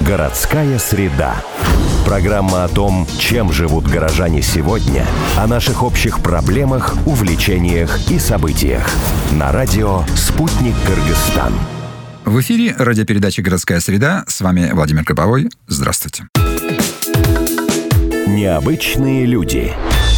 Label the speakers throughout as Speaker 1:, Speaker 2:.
Speaker 1: Городская среда. Программа о том, чем живут горожане сегодня, о наших общих проблемах, увлечениях и событиях. На радио «Спутник Кыргызстан».
Speaker 2: В эфире радиопередача «Городская среда». С вами Владимир Копавой. Здравствуйте.
Speaker 1: Необычные люди.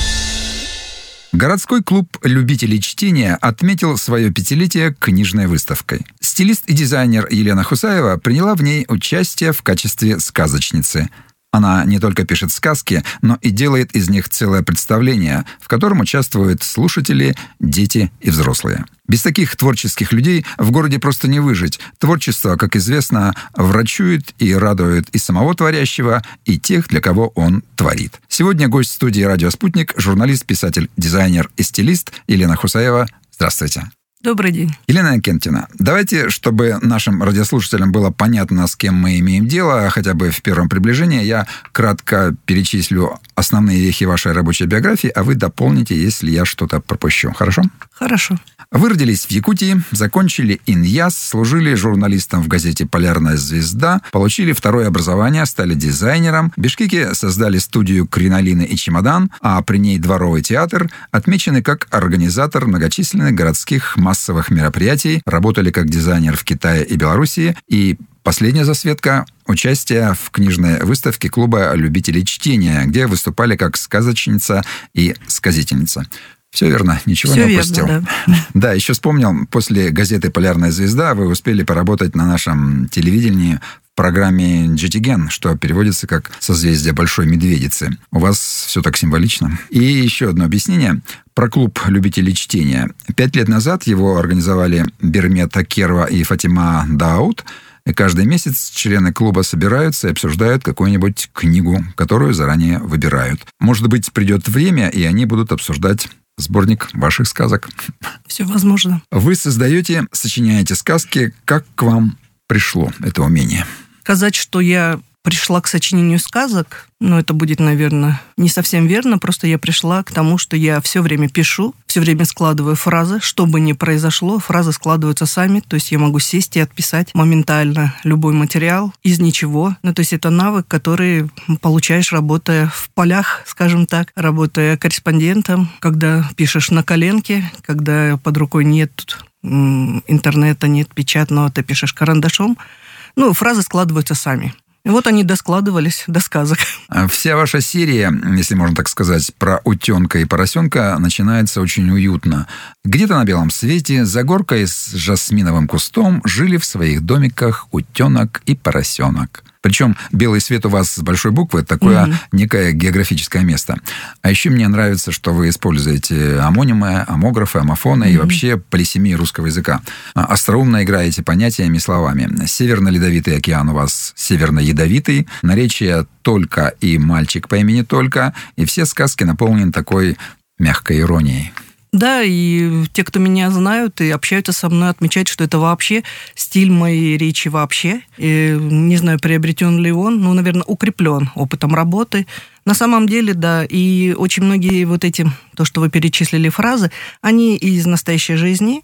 Speaker 2: Городской клуб любителей чтения отметил свое 5-летие книжной выставкой. Стилист и дизайнер Елена Хусаева приняла в ней участие в качестве сказочницы. Она не только пишет сказки, но и делает из них целое представление, в котором участвуют слушатели, дети и взрослые. Без таких творческих людей в городе просто не выжить. Творчество, как известно, врачует и радует и самого творящего, и тех, для кого он творит. Сегодня гость студии «Радио Спутник», журналист, писатель, дизайнер и стилист Елена Хусаева. Здравствуйте.
Speaker 3: Добрый день.
Speaker 2: Елена Акентьевна, давайте, чтобы нашим радиослушателям было понятно, с кем мы имеем дело, хотя бы в первом приближении, я кратко перечислю основные вехи вашей рабочей биографии, а вы дополните, если я что-то пропущу. Хорошо?
Speaker 3: Хорошо.
Speaker 2: Вы родились в Якутии, закончили ИНЯС, служили журналистом в газете «Полярная звезда», получили второе образование, стали дизайнером. В Бишкеке создали студию «Кринолины и Чемодан», а при ней дворовый театр, отмечены как организатор многочисленных городских массовых мероприятий, работали как дизайнер в Китае и Белоруссии, и последняя засветка – участие в книжной выставке клуба любителей чтения, где выступали как сказочница и сказительница. Все верно, ничего
Speaker 3: все
Speaker 2: не упустил.
Speaker 3: Верно, да.
Speaker 2: Да, еще вспомнил, после газеты «Полярная звезда» вы успели поработать на нашем телевидении в программе «Джитиген», что переводится как «Созвездие Большой Медведицы». У вас все так символично. И еще одно объяснение про клуб любителей чтения. 5 лет назад его организовали Бермет Акерова и Фатима Дауд. И каждый месяц члены клуба собираются и обсуждают какую-нибудь книгу, которую заранее выбирают. Может быть, придет время, и они будут обсуждать сборник ваших сказок.
Speaker 3: Все возможно.
Speaker 2: Вы сочиняете сказки. Как к вам пришло это умение?
Speaker 3: Сказать, что я пришла к сочинению сказок, это будет, наверное, не совсем верно. Просто я пришла к тому, что я все время пишу, все время складываю фразы. Что бы ни произошло, фразы складываются сами. То есть я могу сесть и отписать моментально любой материал из ничего. То есть это навык, который получаешь, работая в полях, скажем так, работая корреспондентом, когда пишешь на коленке, когда под рукой нет интернета, нет печатного, ты пишешь карандашом. Фразы складываются сами. И вот они доскладывались до сказок.
Speaker 2: Вся ваша серия, если можно так сказать, про утенка и поросенка начинается очень уютно. Где-то на белом свете, за горкой с жасминовым кустом, жили в своих домиках утенок и поросенок. Причем белый свет у вас с большой буквы, такое некое географическое место. А еще мне нравится, что вы используете омонимы, омографы, омофоны и вообще полисемию русского языка. Остроумно играете понятиями и словами. Северно-ледовитый океан у вас северно-ядовитый, наречие «только» и «мальчик по имени Только», и все сказки наполнены такой мягкой иронией.
Speaker 3: Да, и те, кто меня знают и общаются со мной, отмечают, что это вообще стиль моей речи вообще. И не знаю, приобретен ли он, наверное, укреплен опытом работы. На самом деле, да, и очень многие то, что вы перечислили фразы, они из настоящей жизни.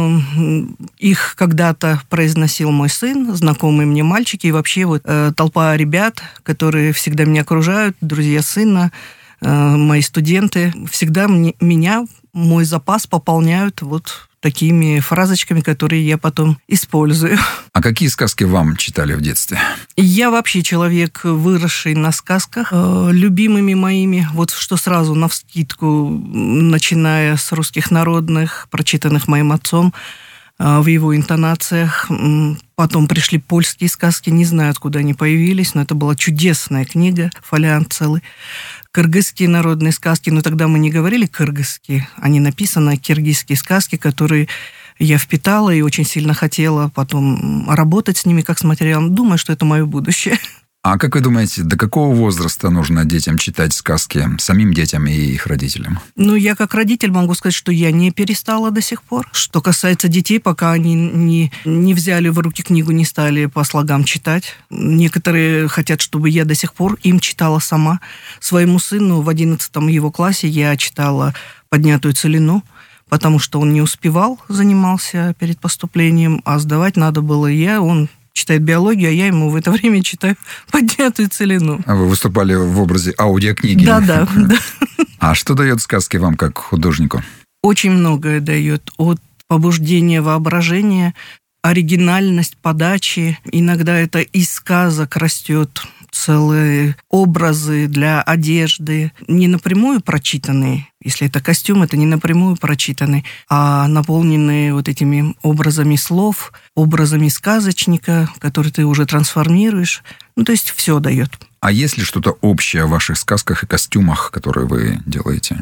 Speaker 3: Их когда-то произносил мой сын, знакомые мне мальчики, и вообще толпа ребят, которые всегда меня окружают, друзья сына, мои студенты, всегда мой запас пополняют такими фразочками, которые я потом использую.
Speaker 2: А какие сказки вам читали в детстве?
Speaker 3: Я вообще человек, выросший на сказках. Любимыми моими, что сразу навскидку, начиная с русских народных, прочитанных моим отцом, в его интонациях. Потом пришли польские сказки, не знаю, откуда они появились, но это была чудесная книга, фолиант целый. Кыргызские народные сказки, но тогда мы не говорили кыргызские, они написаны, киргизские сказки, которые я впитала и очень сильно хотела потом работать с ними как с материалом. Думаю, что это мое будущее.
Speaker 2: А как вы думаете, до какого возраста нужно детям читать сказки, самим детям и их родителям?
Speaker 3: Я как родитель могу сказать, что я не перестала до сих пор. Что касается детей, пока они не взяли в руки книгу, не стали по слогам читать. Некоторые хотят, чтобы я до сих пор им читала сама. Своему сыну в 11 его классе я читала «Поднятую целину», потому что он не успевал, занимался перед поступлением, а сдавать надо было он читает биологию, а я ему в это время читаю «Поднятую целину».
Speaker 2: А вы выступали в образе аудиокниги.
Speaker 3: Да.
Speaker 2: А что дает сказки вам как художнику?
Speaker 3: Очень многое дает. От побуждения воображения, оригинальность подачи. Иногда это из сказок растет целые образы для одежды, не напрямую прочитанные. Если это костюм, это не напрямую прочитанный, а наполненные вот этими образами слов, образами сказочника, который ты уже трансформируешь. То есть все дает.
Speaker 2: А есть ли что-то общее в ваших сказках и костюмах, которые вы делаете?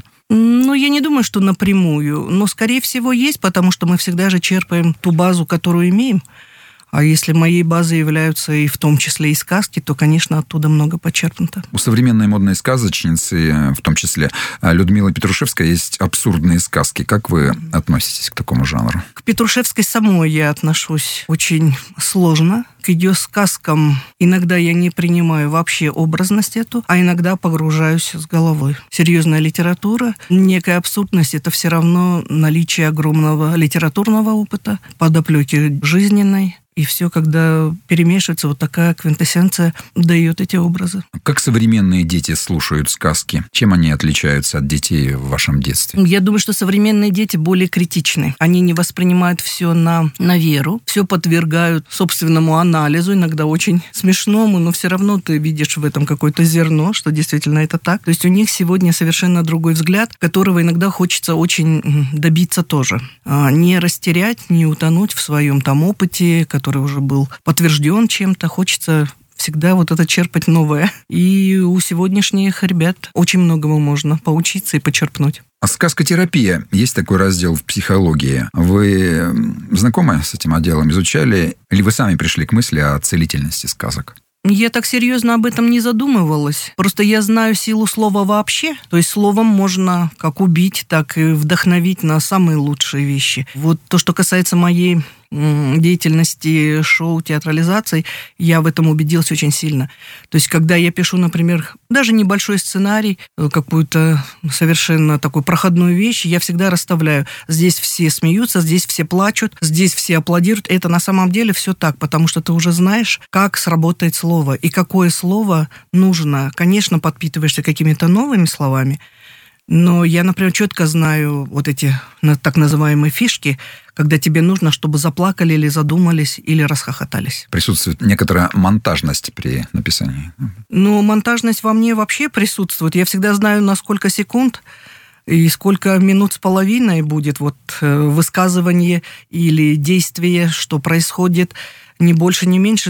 Speaker 3: Я не думаю, что напрямую, но, скорее всего, есть, потому что мы всегда же черпаем ту базу, которую имеем. А если моей базой являются и в том числе и сказки, то, конечно, оттуда много почерпнуто.
Speaker 2: У современной модной сказочницы, в том числе Людмилы Петрушевской, есть абсурдные сказки. Как вы относитесь к такому жанру?
Speaker 3: К Петрушевской самой я отношусь очень сложно. К ее сказкам иногда я не принимаю вообще образность эту, а иногда погружаюсь с головой. Серьезная литература, некая абсурдность – это все равно наличие огромного литературного опыта, подоплеки жизненной. И все, когда перемешивается, вот такая квинтэссенция дает эти образы.
Speaker 2: Как современные дети слушают сказки? Чем они отличаются от детей в вашем детстве?
Speaker 3: Я думаю, что современные дети более критичны. Они не воспринимают все на веру, все подвергают собственному анализу, иногда очень смешному, но все равно ты видишь в этом какое-то зерно, что действительно это так. То есть у них сегодня совершенно другой взгляд, которого иногда хочется очень добиться тоже. Не растерять, не утонуть в своем там опыте, который уже был подтвержден чем-то, хочется всегда вот это черпать новое. И у сегодняшних ребят очень многому можно поучиться и почерпнуть.
Speaker 2: А сказкотерапия. Есть такой раздел в психологии. Вы знакомы с этим отделом, изучали? Или вы сами пришли к мысли о целительности сказок?
Speaker 3: Я так серьезно об этом не задумывалась. Просто я знаю силу слова вообще. То есть словом можно как убить, так и вдохновить на самые лучшие вещи. Вот то, что касается моей деятельности шоу, театрализации, я в этом убедилась очень сильно. То есть, когда я пишу, например, даже небольшой сценарий, какую-то совершенно такую проходную вещь, я всегда расставляю. Здесь все смеются, здесь все плачут, здесь все аплодируют. Это на самом деле все так, потому что ты уже знаешь, как сработает слово и какое слово нужно. Конечно, подпитываешься какими-то новыми словами, но я, например, четко знаю вот эти так называемые фишки, когда тебе нужно, чтобы заплакали или задумались, или расхохотались.
Speaker 2: Присутствует некоторая монтажность при написании.
Speaker 3: Монтажность во мне вообще присутствует. Я всегда знаю, на сколько секунд и сколько минут с половиной будет высказывание или действие, что происходит. Ни больше, ни меньше.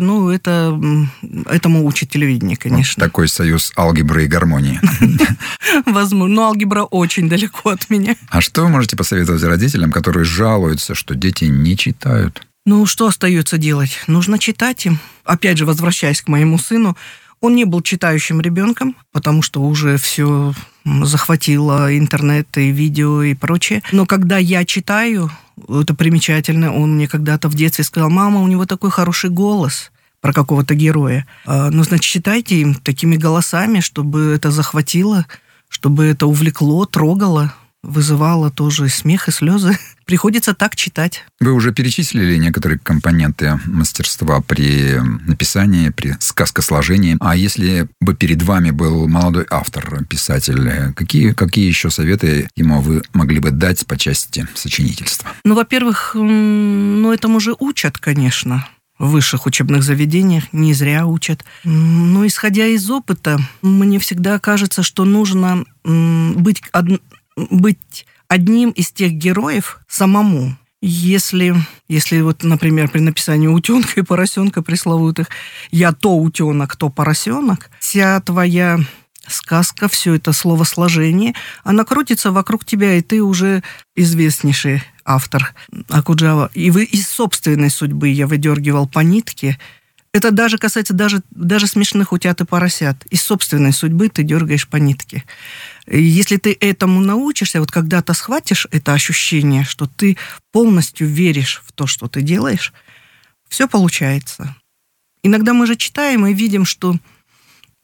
Speaker 3: Этому учит телевидение, конечно.
Speaker 2: Вот такой союз алгебры и гармонии.
Speaker 3: Возможно. Но алгебра очень далеко от меня.
Speaker 2: А что вы можете посоветовать родителям, которые жалуются, что дети не читают?
Speaker 3: Что остается делать? Нужно читать им. Опять же, возвращаясь к моему сыну, он не был читающим ребенком, потому что уже все захватило интернет и видео и прочее. Но когда я читаю, это примечательно, он мне когда-то в детстве сказал: «Мама, у него такой хороший голос», про какого-то героя. Значит, читайте им такими голосами, чтобы это захватило, чтобы это увлекло, трогало, вызывало тоже смех и слезы. Приходится так читать.
Speaker 2: Вы уже перечислили некоторые компоненты мастерства при написании, при сказкосложении. А если бы перед вами был молодой автор, писатель, какие еще советы ему вы могли бы дать по части сочинительства?
Speaker 3: Во-первых, этому же учат, конечно. В высших учебных заведениях не зря учат. Но исходя из опыта, мне всегда кажется, что нужно быть одним из тех героев самому. Если например, при написании «Утенка» и «Поросенка» пресловутых, я то утенок, то поросенок, вся твоя сказка, все это словосложение, она крутится вокруг тебя, и ты уже известнейший автор Окуджава. И вы из собственной судьбы я выдергивал по нитке. Это даже касается даже смешных утят и поросят. Из собственной судьбы ты дергаешь по нитке. И если ты этому научишься, когда-то схватишь это ощущение, что ты полностью веришь в то, что ты делаешь, все получается. Иногда мы же читаем и видим, что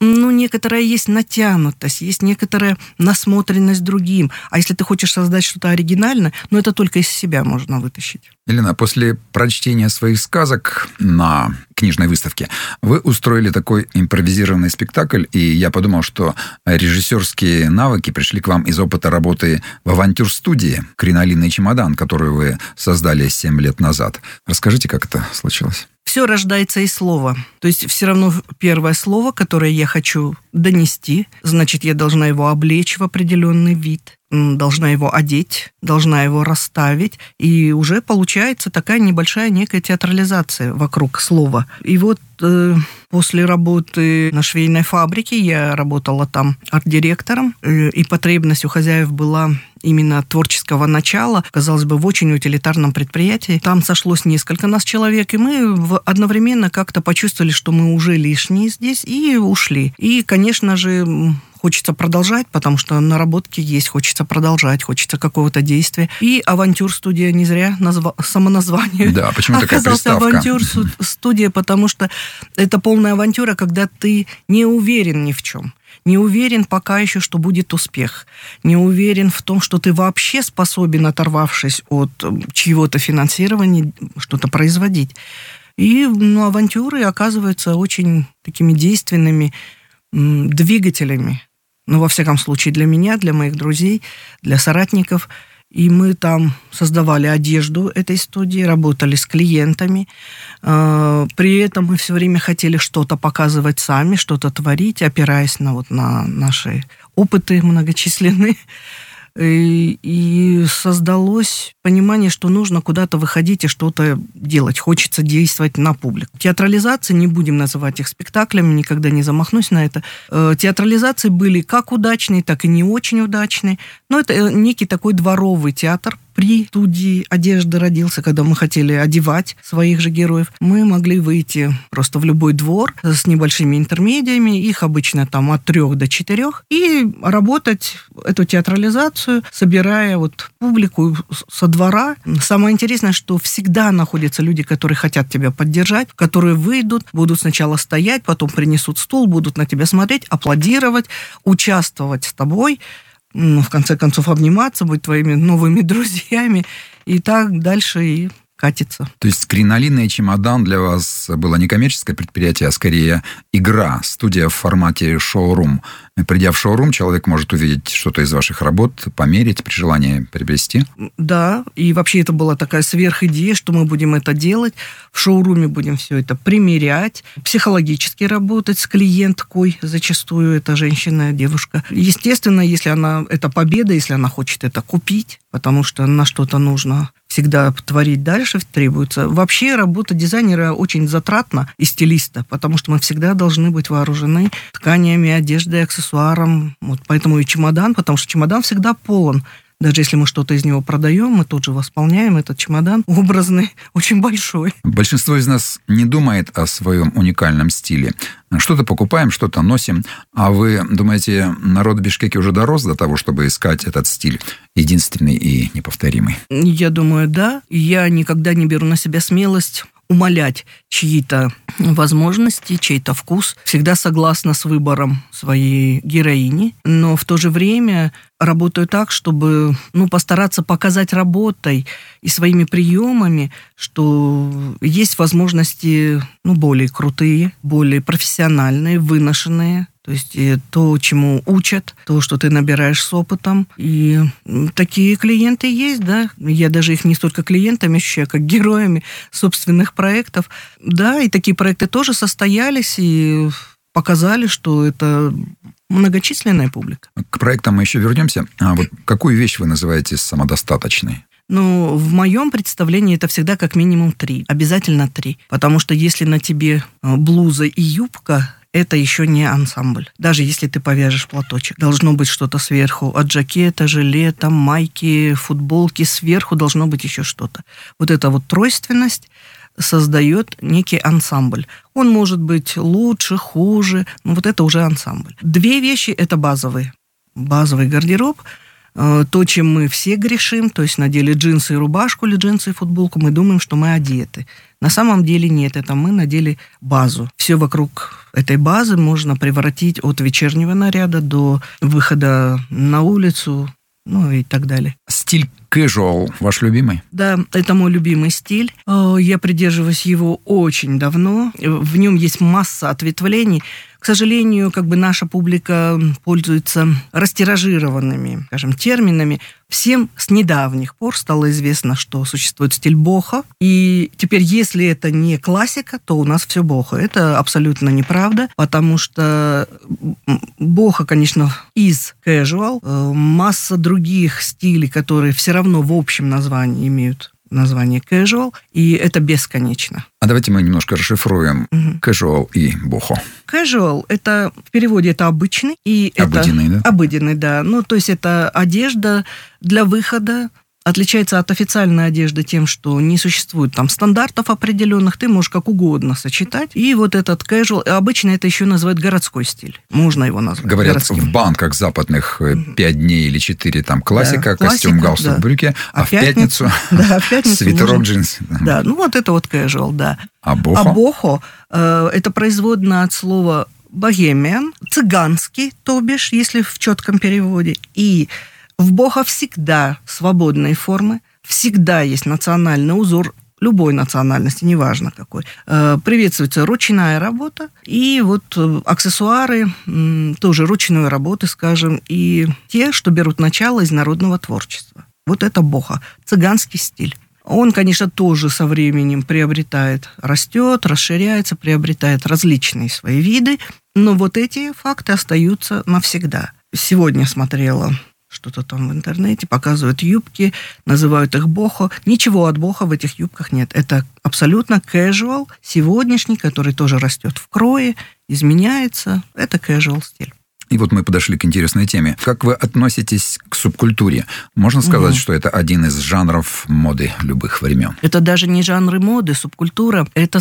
Speaker 3: некоторая есть натянутость, есть некоторая насмотренность другим. А если ты хочешь создать что-то оригинальное, это только из себя можно вытащить.
Speaker 2: Елена, после прочтения своих сказок на книжной выставке вы устроили такой импровизированный спектакль, и я подумал, что режиссерские навыки пришли к вам из опыта работы в авантюр-студии «Кринолинный чемодан», которую вы создали 7 лет назад. Расскажите, как это случилось?
Speaker 3: Все рождается из слова. То есть все равно первое слово, которое я хочу донести, значит, я должна его облечь в определенный вид, должна его одеть, должна его расставить, и уже получается такая небольшая некая театрализация вокруг слова. И вот после работы на швейной фабрике я работала там арт-директором, и потребность у хозяев была именно творческого начала, казалось бы, в очень утилитарном предприятии. Там сошлось несколько нас человек, и мы одновременно как-то почувствовали, что мы уже лишние здесь, и ушли. И, конечно же, хочется продолжать, потому что наработки есть, хочется продолжать, хочется какого-то действия. И авантюр-студия не зря самоназвание.
Speaker 2: Да, почему такая приставка?
Speaker 3: Авантюр-студия, потому что это полная авантюра, когда ты не уверен ни в чем. Не уверен пока еще, что будет успех. Не уверен в том, что ты вообще способен, оторвавшись от чьего-то финансирования, что-то производить. И авантюры оказываются очень такими действенными двигателями. Во всяком случае, для меня, для моих друзей, для соратников. И мы там создавали одежду этой студии, работали с клиентами. При этом мы все время хотели что-то показывать сами, что-то творить, опираясь на наши опыты многочисленные. И создалось понимание, что нужно куда-то выходить и что-то делать. Хочется действовать на публику. Театрализации, не будем называть их спектаклями, никогда не замахнусь на это. Театрализации были как удачные, так и не очень удачные. Но это некий такой дворовый театр. При студии одежды родился, когда мы хотели одевать своих же героев. Мы могли выйти просто в любой двор с небольшими интермедиями, их обычно там от 3 до 4, и работать эту театрализацию, собирая публику со двора. Самое интересное, что всегда находятся люди, которые хотят тебя поддержать, которые выйдут, будут сначала стоять, потом принесут стул, будут на тебя смотреть, аплодировать, участвовать с тобой, в конце концов обниматься, быть твоими новыми друзьями, и так дальше и катится.
Speaker 2: То есть «Кринолинный чемодан» для вас было не коммерческое предприятие, а скорее игра, студия в формате шоурум. Придя в шоурум, человек может увидеть что-то из ваших работ, померить, при желании приобрести.
Speaker 3: Да, и вообще это была такая сверхидея, что мы будем это делать. В шоуруме будем все это примерять, психологически работать с клиенткой, зачастую это женщина, девушка. Естественно, если это победа, если она хочет это купить, потому что на что-то нужно всегда творить дальше требуется. Вообще работа дизайнера очень затратна и стилиста, потому что мы всегда должны быть вооружены тканями, одеждой, аксессуаром. Поэтому и чемодан, потому что чемодан всегда полон. Даже если мы что-то из него продаем, мы тут же восполняем этот чемодан образный, очень большой.
Speaker 2: Большинство из нас не думает о своем уникальном стиле. Что-то покупаем, что-то носим. А вы думаете, народ в Бишкеке уже дорос до того, чтобы искать этот стиль единственный и неповторимый?
Speaker 3: Я думаю, да. Я никогда не беру на себя смелость умалять чьи-то возможности, чей-то вкус. Всегда согласна с выбором своей героини, но в то же время работаю так, чтобы постараться показать работой и своими приемами, что есть возможности более крутые, более профессиональные, выношенные. То есть то, чему учат, то, что ты набираешь с опытом. И такие клиенты есть, да. Я даже их не столько клиентами ощущаю, как героями собственных проектов. Да, и такие проекты тоже состоялись и показали, что это многочисленная публика.
Speaker 2: К проектам мы еще вернемся. А какую вещь вы называете самодостаточной?
Speaker 3: В моем представлении это всегда как минимум 3. Обязательно 3. Потому что если на тебе блуза и юбка, это еще не ансамбль. Даже если ты повяжешь платочек. Должно быть что-то сверху. От жакета, жилета, майки, футболки. Сверху должно быть еще что-то. эта тройственность создает некий ансамбль. Он может быть лучше, хуже, но это уже ансамбль. 2 вещи – это базовые. Базовый гардероб. то, чем мы все грешим, то есть надели джинсы и рубашку или джинсы и футболку, мы думаем, что мы одеты. На самом деле нет, это мы надели базу. Все вокруг этой базы можно превратить от вечернего наряда до выхода на улицу, ну и так далее.
Speaker 2: Стиль casual ваш любимый?
Speaker 3: Да, это мой любимый стиль. Я придерживаюсь его очень давно. В нем есть масса ответвлений. К сожалению, наша публика пользуется растиражированными, скажем, терминами. Всем с недавних пор стало известно, что существует стиль бохо. И теперь, если это не классика, то у нас все бохо. Это абсолютно неправда, потому что бохо, конечно, из casual. Масса других стилей, которые все равно в общем названии имеют название casual, и это бесконечно.
Speaker 2: А давайте мы немножко расшифруем casual и бохо.
Speaker 3: Casual – это в переводе это обычный. И
Speaker 2: обыденный,
Speaker 3: это,
Speaker 2: да?
Speaker 3: Обыденный, да. То есть это одежда для выхода. Отличается от официальной одежды тем, что не существует там стандартов определенных, ты можешь как угодно сочетать. И вот этот casual, обычно это еще называют городской стиль. Можно его назвать
Speaker 2: Говорят,
Speaker 3: городским.
Speaker 2: В банках западных 5 дней или 4 там классика,
Speaker 3: да,
Speaker 2: костюм, галстук,
Speaker 3: да.
Speaker 2: брюки,
Speaker 3: А
Speaker 2: в пятницу свитерок, джинсы.
Speaker 3: Да, вот это вот casual, да.
Speaker 2: А бохо?
Speaker 3: А бохо это производное от слова богемиан, цыганский, то бишь, если в четком переводе. И в бохо всегда свободные формы, всегда есть национальный узор любой национальности, неважно какой. Приветствуется ручная работа и вот аксессуары тоже ручной работы, скажем, и те, что берут начало из народного творчества. Вот это бохо, цыганский стиль. Он, конечно, тоже со временем растет, расширяется, приобретает различные свои виды, но вот эти факты остаются навсегда. Сегодня смотрела что-то там в интернете, показывают юбки, называют их бохо. Ничего от бохо в этих юбках нет. Это абсолютно casual, сегодняшний, который тоже растет в крое, изменяется. Это casual стиль.
Speaker 2: И вот мы подошли к интересной теме. Как вы относитесь к субкультуре? Можно сказать, что это один из жанров моды любых времен?
Speaker 3: Это даже не жанры моды, субкультура. Это,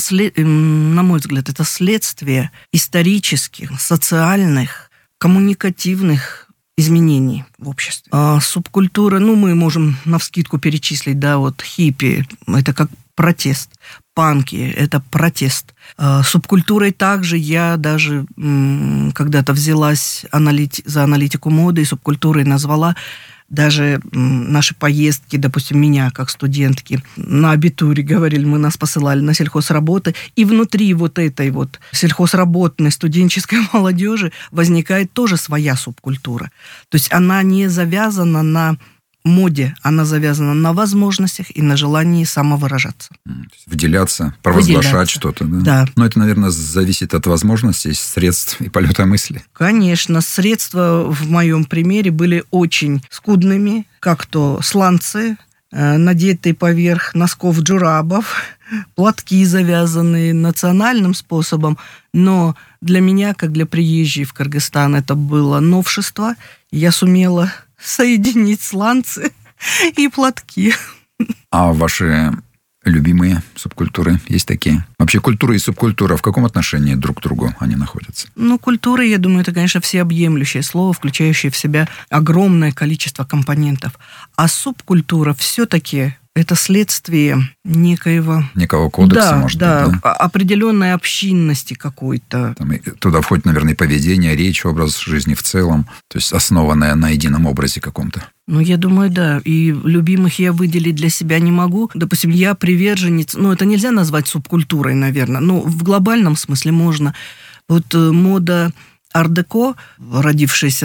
Speaker 3: на мой взгляд, это следствие исторических, социальных, коммуникативных изменений в обществе. Субкультура, мы можем навскидку перечислить, хиппи, это как протест. Панки – это протест. Субкультурой также я даже когда-то взялась за аналитику моды и субкультурой назвала даже наши поездки, допустим, меня как студентки на абитуре, говорили, нас посылали на сельхозработы, и внутри вот этой вот сельхозработной студенческой молодежи возникает тоже своя субкультура. То есть она не завязана на моде, она завязана на возможностях и на желании самовыражаться.
Speaker 2: Выделяться, провозглашать что-то. Да? Но это, наверное, зависит от возможностей, средств и полета мысли.
Speaker 3: Конечно, средства в моем примере были очень скудными, как то сланцы, надетые поверх носков джурабов, платки, завязанные национальным способом, но для меня, как для приезжей в Кыргызстан, это было новшество. Я сумела соединить сланцы и платки.
Speaker 2: А ваши любимые субкультуры есть такие? Вообще культура и субкультура в каком отношении друг к другу они находятся?
Speaker 3: Культура, я думаю, это, конечно, всеобъемлющее слово, включающее в себя огромное количество компонентов. А субкультура все-таки это следствие некого
Speaker 2: кодекса, может быть, да?
Speaker 3: Определенной общинности какой-то.
Speaker 2: Туда входит, наверное, и поведение, речь, образ жизни в целом, то есть основанное на едином образе каком-то.
Speaker 3: Я думаю, да. И любимых я выделить для себя не могу. Допустим, я приверженец, это нельзя назвать субкультурой, наверное, но в глобальном смысле можно. Вот мода ар-деко, родившаяся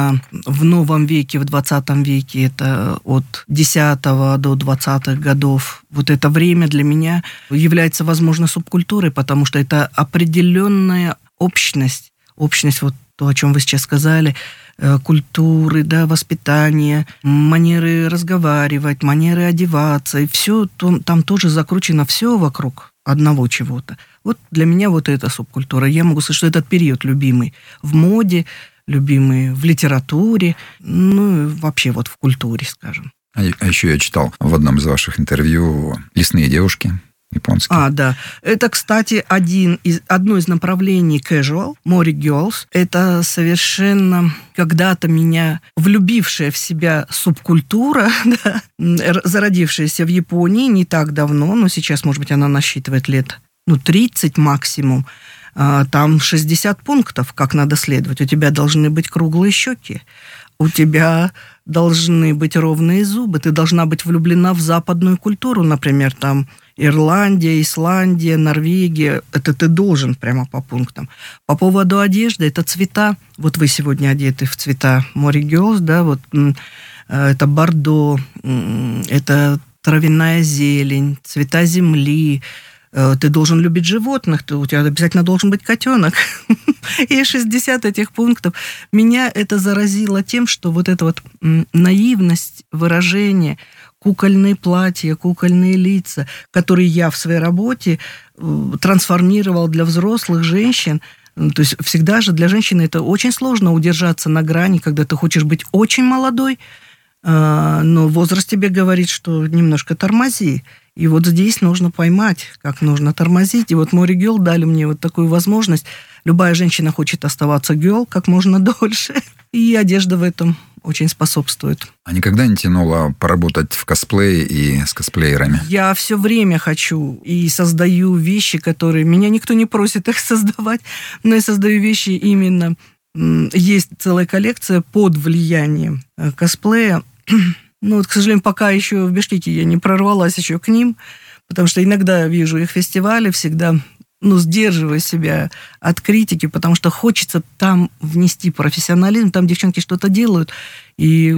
Speaker 3: в новом веке, в 20 веке, это от 10 до 20-х годов. Вот это время для меня является, возможно, субкультурой, потому что это определенная общность, вот то, о чем вы сейчас сказали, культуры, воспитания, манеры разговаривать, манеры одеваться, и все там тоже закручено все вокруг одного чего-то. Вот для меня вот эта субкультура. Я могу сказать, что этот период любимый в моде, любимый в литературе, и вообще вот в культуре, скажем.
Speaker 2: А еще я читал в одном из ваших интервью «Лесные девушки». японский.
Speaker 3: Да. Это, кстати, одно из направлений casual, Mori Girls. Это совершенно когда-то меня влюбившая в себя субкультура, да, зародившаяся в Японии не так давно, но сейчас, может быть, она насчитывает лет 30 максимум. Там 60 пунктов, как надо следовать. У тебя должны быть круглые щеки. У тебя должны быть ровные зубы. Ты должна быть влюблена в западную культуру, например, там Ирландия, Исландия, Норвегия. Это ты должен прямо по пунктам. По поводу одежды, это цвета. Вот вы сегодня одеты в цвета Mori Girls, да, вот это бордо, это травяная зелень, цвета земли. Ты должен любить животных, у тебя обязательно должен быть котенок. И 60 этих пунктов. Меня это заразило тем, что вот эта вот наивность выражения, кукольные платья, кукольные лица, которые я в своей работе трансформировал для взрослых женщин. То есть всегда же для женщины это очень сложно удержаться на грани, когда ты хочешь быть очень молодой, но возраст тебе говорит, что немножко тормози. И вот здесь нужно поймать, как нужно тормозить. И вот Mori Girl дали мне вот такую возможность. Любая женщина хочет оставаться girl как можно дольше. И одежда в этом очень способствует.
Speaker 2: А никогда не тянуло поработать в косплее и с косплеерами?
Speaker 3: Я все время хочу и создаю вещи, которые... Меня никто не просит их создавать, но я создаю вещи именно... Есть целая коллекция под влиянием косплея. Ну, вот, к сожалению, пока еще в Бишкеке я не прорвалась еще к ним, потому что иногда вижу их фестивали, всегда, сдерживаю себя от критики, потому что хочется там внести профессионализм, там девчонки что-то делают и,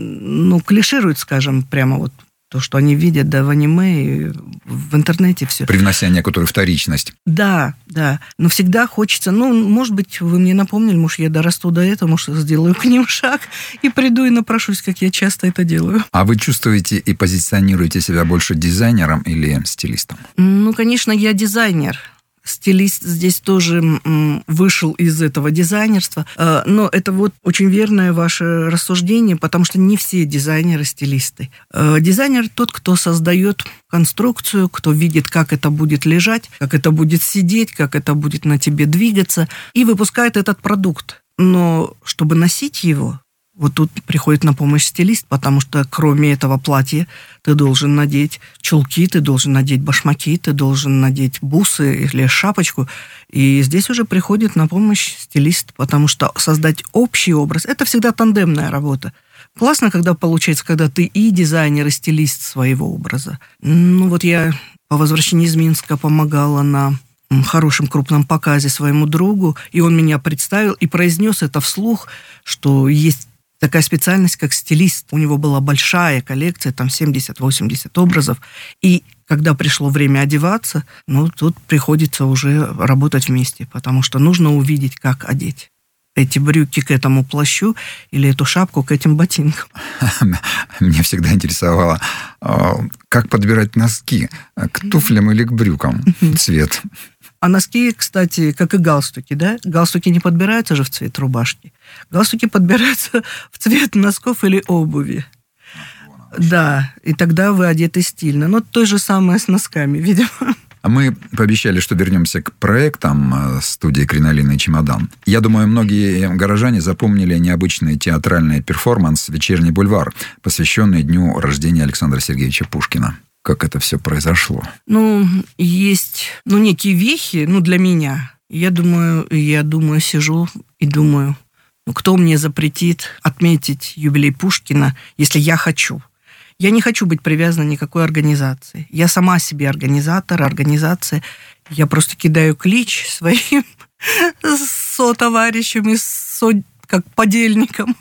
Speaker 3: клишируют, скажем, прямо вот то, что они видят, да, в аниме и в интернете все.
Speaker 2: Привнося некоторую вторичность.
Speaker 3: Да. Но всегда хочется... может быть, вы мне напомнили, может, я дорасту до этого, может, сделаю к ним шаг и приду и напрошусь, как я часто это делаю.
Speaker 2: А вы чувствуете и позиционируете себя больше дизайнером или стилистом?
Speaker 3: Конечно, я дизайнер. Стилист здесь тоже вышел из этого дизайнерства. Но это вот очень верное ваше рассуждение, потому что не все дизайнеры стилисты. Дизайнер тот, кто создает конструкцию, кто видит, как это будет лежать, как это будет сидеть, как это будет на тебе двигаться, и выпускает этот продукт. Но чтобы носить его, вот тут приходит на помощь стилист, потому что кроме этого платья ты должен надеть чулки, ты должен надеть башмаки, ты должен надеть бусы или шапочку. И здесь уже приходит на помощь стилист, потому что создать общий образ – это всегда тандемная работа. Классно, когда получается, когда ты и дизайнер, и стилист своего образа. Вот я по возвращении из Минска помогала на хорошем крупном показе своему другу, и он меня представил и произнес это вслух, что есть такая специальность, как стилист. У него была большая коллекция, там 70-80 образов. И когда пришло время одеваться, тут приходится уже работать вместе, потому что нужно увидеть, как одеть эти брюки к этому плащу или эту шапку к этим ботинкам.
Speaker 2: Меня всегда интересовало, как подбирать носки, к туфлям или к брюкам цвет.
Speaker 3: А носки, кстати, как и галстуки, да? Галстуки не подбираются же в цвет рубашки. Галстуки подбираются в цвет носков или обуви. Да, и тогда вы одеты стильно. Но то же самое с носками, видимо.
Speaker 2: А мы пообещали, что вернемся к проектам студии «Кринолин и чемодан». Я думаю, многие горожане запомнили необычный театральный перформанс «Вечерний бульвар», посвященный дню рождения Александра Сергеевича Пушкина. Как это все произошло?
Speaker 3: Есть некие вехи, для меня. Я думаю, сижу и думаю, кто мне запретит отметить юбилей Пушкина, если я хочу. Я не хочу быть привязана ни к какой организации. Я сама себе организатор, организация. Я просто кидаю клич своим сотоварищам и как подельникам.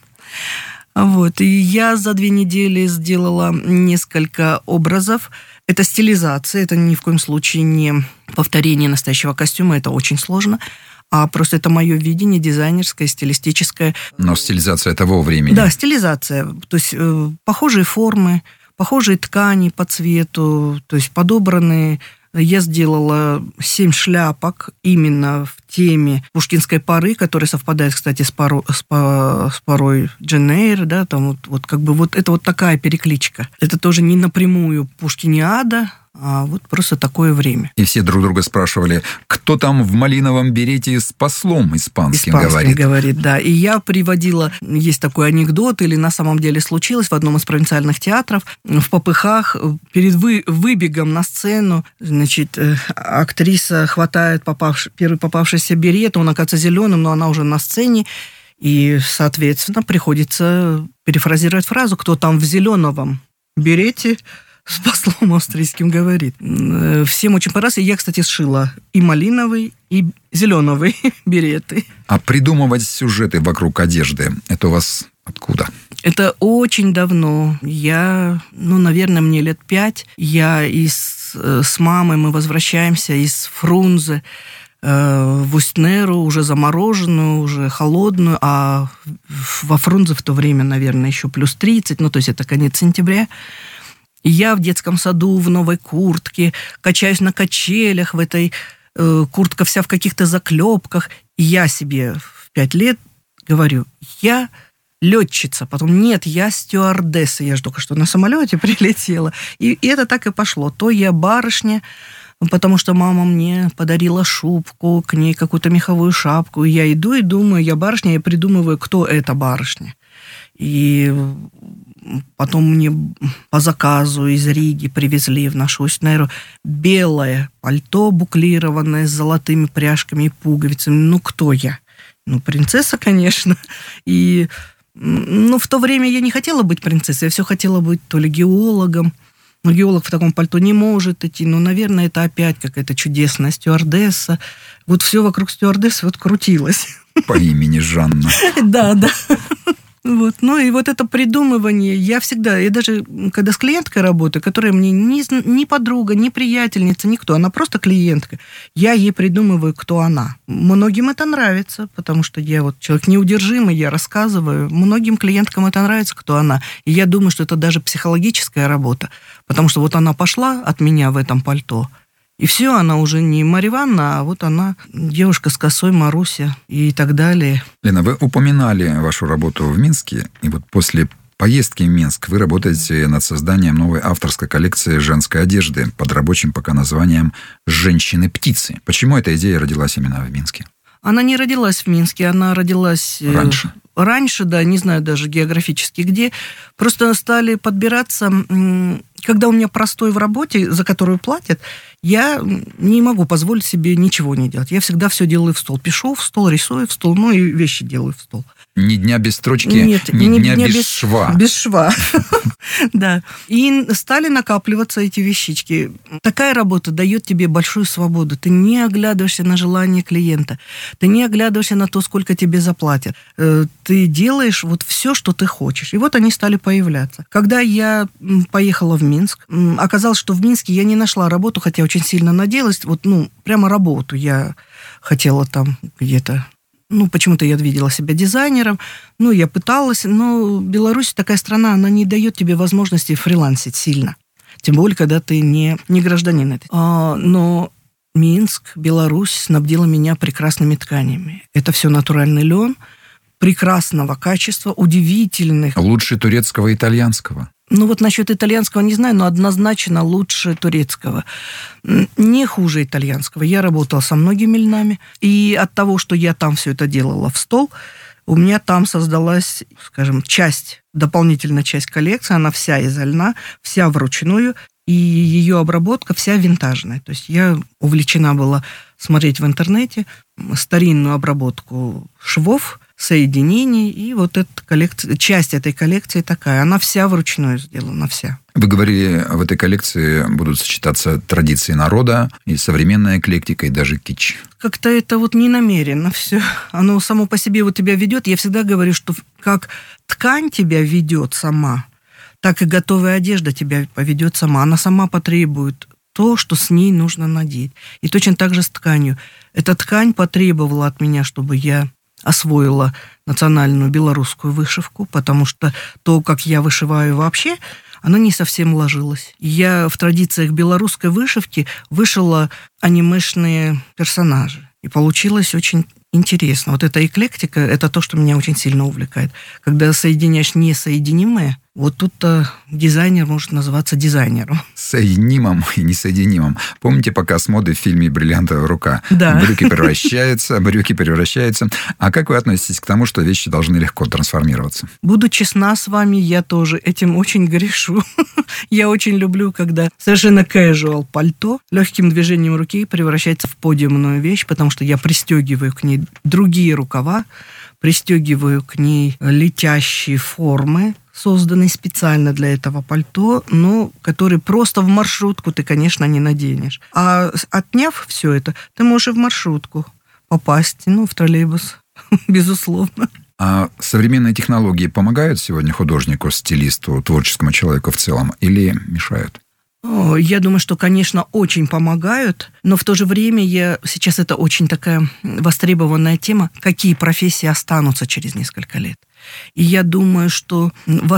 Speaker 3: И я за 2 недели сделала несколько образов. Это стилизация, это ни в коем случае не повторение настоящего костюма, это очень сложно. А просто это мое видение дизайнерское, стилистическое.
Speaker 2: Но стилизация того времени.
Speaker 3: Да, стилизация. То есть похожие формы, похожие ткани по цвету, то есть подобранные. Я сделала 7 шляпок именно в теме пушкинской поры, которая совпадает, кстати, с порой Джейн Эйр, да, там это вот такая перекличка. Это тоже не напрямую Пушкиниада, а вот просто такое время.
Speaker 2: И все друг друга спрашивали, кто там в малиновом берете с послом испанским говорит.
Speaker 3: Да. И я приводила, есть такой анекдот, или на самом деле случилось в одном из провинциальных театров, в попыхах перед выбегом на сцену, значит, актриса хватает первый попавшийся берет, он оказывается зеленым, но она уже на сцене, и, соответственно, приходится перефразировать фразу «кто там в зеленом берете?» с послом австрийским говорит. Всем очень понравилось. И я, кстати, сшила и малиновый, и зеленовый береты.
Speaker 2: А придумывать сюжеты вокруг одежды, это у вас откуда?
Speaker 3: Это очень давно. Наверное, мне лет 5. С мамой мы возвращаемся из Фрунзе в Усть-Неру, уже замороженную, уже холодную, а во Фрунзе в то время, наверное, еще плюс 30, то есть это конец сентября. И я в детском саду в новой куртке, качаюсь на качелях в этой, куртка вся в каких-то заклепках. И я себе в 5 лет говорю, я летчица. Потом, нет, я стюардесса. Я же только что на самолете прилетела. И это так и пошло. То я барышня, потому что мама мне подарила шубку, к ней какую-то меховую шапку. И я иду и думаю, я барышня, я придумываю, кто эта барышня. И потом мне по заказу из Риги привезли в нашу Усть-Неру белое пальто буклированное с золотыми пряжками и пуговицами. Кто я? Принцесса, конечно. И в то время я не хотела быть принцессой, я все хотела быть то ли геологом. Но геолог в таком пальто не может идти. Наверное, это опять какая-то чудесная стюардесса. Вот все вокруг стюардессы крутилось.
Speaker 2: По имени Жанна.
Speaker 3: Да. И вот это придумывание, я даже когда с клиенткой работаю, которая мне ни подруга, ни приятельница, никто, она просто клиентка, я ей придумываю, кто она. Многим это нравится, потому что я человек неудержимый, я рассказываю. Многим клиенткам это нравится, кто она. И я думаю, что это даже психологическая работа, потому что она пошла от меня в этом пальто, и все, она уже не Марья Ивановна, а она девушка с косой, Маруся и так далее.
Speaker 2: Лена, вы упоминали вашу работу в Минске, и после поездки в Минск вы работаете над созданием новой авторской коллекции женской одежды под рабочим пока названием «Женщины-птицы». Почему эта идея родилась именно в Минске?
Speaker 3: Она не родилась в Минске, она родилась... Раньше, да, не знаю даже географически где. Просто стали подбираться... Когда у меня простой в работе, за которую платят, я не могу позволить себе ничего не делать. Я всегда все делаю в стол. Пишу в стол, рисую в стол, и вещи делаю в стол.
Speaker 2: Ни дня без строчки, ни дня без шва.
Speaker 3: Без шва, да. И стали накапливаться эти вещички. Такая работа дает тебе большую свободу. Ты не оглядываешься на желание клиента. Ты не оглядываешься на то, сколько тебе заплатят. Ты делаешь все, что ты хочешь. И они стали появляться. Когда я поехала в Минск, оказалось, что в Минске я не нашла работу, хотя очень сильно надеялась. Прямо работу я хотела там где-то. Почему-то я видела себя дизайнером, я пыталась, но Беларусь такая страна, она не дает тебе возможности фрилансить сильно. Тем более, когда ты не гражданин этой. Но Минск, Беларусь снабдила меня прекрасными тканями. Это все натуральный лен, прекрасного качества, удивительных.
Speaker 2: Лучше турецкого и итальянского.
Speaker 3: Насчет итальянского не знаю, но однозначно лучше турецкого. Не хуже итальянского. Я работала со многими льнами. И от того, что я там все это делала в стол, у меня там создалась, скажем, дополнительная часть коллекции. Она вся из льна, вся вручную. И ее обработка вся винтажная. То есть я увлечена была смотреть в интернете старинную обработку швов, соединений, и эта коллекция, часть этой коллекции такая, она вся вручную сделана, вся.
Speaker 2: Вы говорили, в этой коллекции будут сочетаться традиции народа и современная эклектика, и даже кич.
Speaker 3: Как-то это не намеренно все. Оно само по себе тебя ведет. Я всегда говорю, что как ткань тебя ведет сама, так и готовая одежда тебя поведет сама. Она сама потребует то, что с ней нужно надеть. И точно так же с тканью. Эта ткань потребовала от меня, чтобы я освоила национальную белорусскую вышивку, потому что то, как я вышиваю вообще, оно не совсем ложилось. Я в традициях белорусской вышивки вышила анимешные персонажи. И получилось очень интересно. Эта эклектика, это то, что меня очень сильно увлекает. Когда соединяешь несоединимое, Вот тут-то дизайнер может называться дизайнером.
Speaker 2: Соединимым и несоединимым. Помните показ моды в фильме «Бриллиантовая рука»?
Speaker 3: Да.
Speaker 2: Брюки превращаются. А как вы относитесь к тому, что вещи должны легко трансформироваться?
Speaker 3: Буду честна с вами, я тоже этим очень грешу. Я очень люблю, когда совершенно casual пальто легким движением руки превращается в подиумную вещь, потому что я пристегиваю к ней другие рукава, пристегиваю к ней летящие формы, созданные специально для этого пальто, но которые просто в маршрутку ты, конечно, не наденешь. А отняв все это, ты можешь и в маршрутку попасть, в троллейбус, безусловно.
Speaker 2: А современные технологии помогают сегодня художнику, стилисту, творческому человеку в целом или мешают?
Speaker 3: Я думаю, что, конечно, очень помогают, но в то же время сейчас это очень такая востребованная тема, какие профессии останутся через несколько лет. И я думаю, что,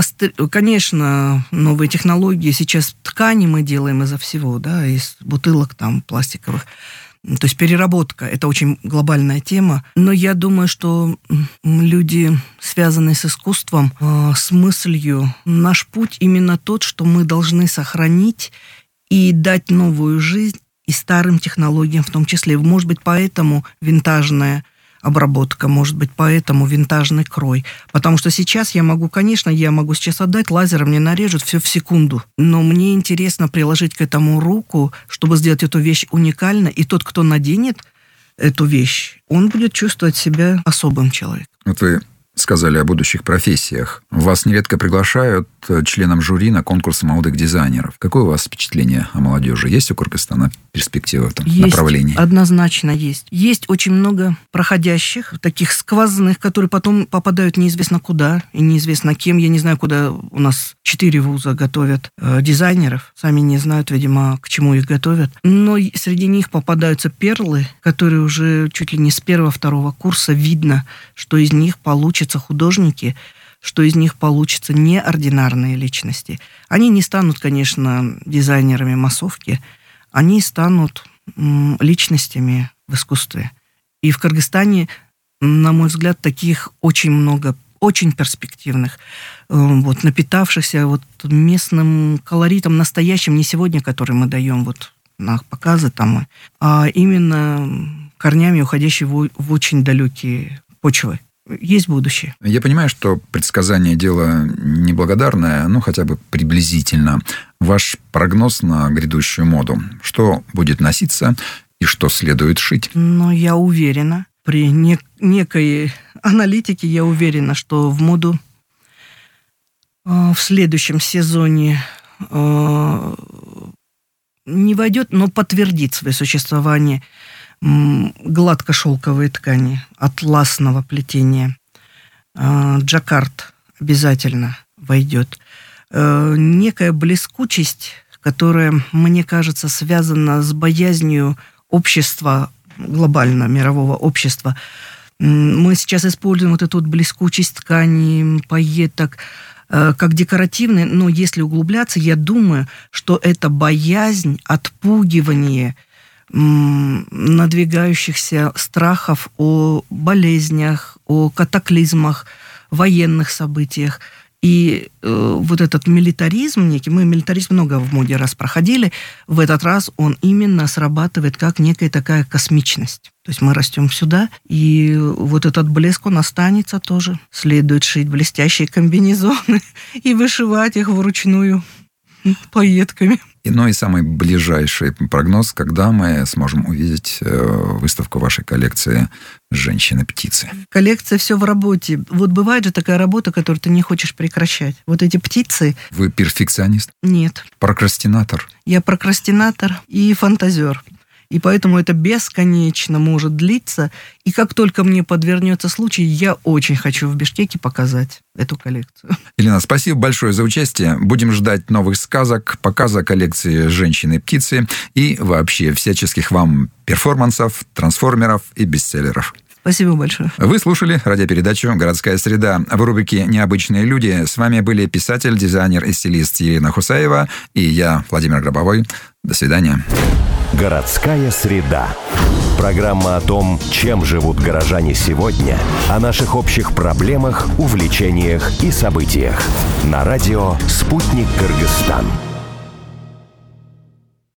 Speaker 3: конечно, новые технологии, сейчас ткани мы делаем изо всего, да, из бутылок там пластиковых. То есть переработка – это очень глобальная тема. Но я думаю, что люди, связанные с искусством, с мыслью, наш путь именно тот, что мы должны сохранить и дать новую жизнь и старым технологиям в том числе. Может быть, поэтому винтажная обработка, может быть, поэтому винтажный крой. Потому что сейчас я могу сейчас отдать, лазером мне нарежут все в секунду. Но мне интересно приложить к этому руку, чтобы сделать эту вещь уникальной. И тот, кто наденет эту вещь, он будет чувствовать себя особым человеком.
Speaker 2: Вот вы сказали о будущих профессиях. Вас нередко приглашают членом жюри на конкурсы молодых дизайнеров. Какое у вас впечатление о молодежи? Есть у Кыргызстана перспективы в этом направлении?
Speaker 3: Однозначно есть. Есть очень много проходящих, таких сквозных, которые потом попадают неизвестно куда и неизвестно кем. Я не знаю, куда у нас 4 вуза готовят дизайнеров. Сами не знают, видимо, к чему их готовят. Но среди них попадаются перлы, которые уже чуть ли не с 1-2 курса видно, что из них получатся художники, что из них получатся неординарные личности. Они не станут, конечно, дизайнерами массовки, они станут личностями в искусстве. И в Кыргызстане, на мой взгляд, таких очень много, очень перспективных, напитавшихся местным колоритом настоящим, не сегодня, который мы даем на показы там, а именно корнями, уходящие в очень далекие почвы. Есть будущее.
Speaker 2: Я понимаю, что предсказание дело неблагодарное, хотя бы приблизительно. Ваш прогноз на грядущую моду. Что будет носиться и что следует шить?
Speaker 3: Я уверена, при некой аналитике, я уверена, что в моду в следующем сезоне не войдет, но подтвердит свое существование гладкошелковые ткани атласного плетения. Джаккард обязательно войдет. Некая блескучесть, которая, мне кажется, связана с боязнью общества, глобально мирового общества. Мы сейчас используем эту блескучесть ткани, пайеток, как декоративные, но если углубляться, я думаю, что это боязнь, отпугивание надвигающихся страхов о болезнях, о катаклизмах, военных событиях. И этот милитаризм некий, мы милитаризм много в моде раз проходили, в этот раз он именно срабатывает как некая такая космичность. То есть мы растем сюда, и этот блеск, он останется тоже. Следует шить блестящие комбинезоны и вышивать их вручную пайетками.
Speaker 2: И самый ближайший прогноз, когда мы сможем увидеть выставку вашей коллекции «Женщины-птицы».
Speaker 3: Коллекция все в работе. Бывает же такая работа, которую ты не хочешь прекращать. Эти птицы...
Speaker 2: Вы перфекционист?
Speaker 3: Нет.
Speaker 2: Прокрастинатор?
Speaker 3: Я прокрастинатор и фантазер. И поэтому это бесконечно может длиться. И как только мне подвернется случай, я очень хочу в Бишкеке показать эту коллекцию.
Speaker 2: Елена, спасибо большое за участие. Будем ждать новых сказок, показа коллекции «Женщины-птицы» и вообще всяческих вам перформансов, трансформеров и бестселлеров.
Speaker 3: Спасибо большое.
Speaker 2: Вы слушали радиопередачу «Городская среда». В рубрике «Необычные люди» с вами были писатель, дизайнер и стилист Елена Хусаева и я, Владимир Гробовой. До свидания.
Speaker 1: Городская среда. Программа о том, чем живут горожане сегодня, о наших общих проблемах, увлечениях и событиях. На радио «Спутник Кыргызстан».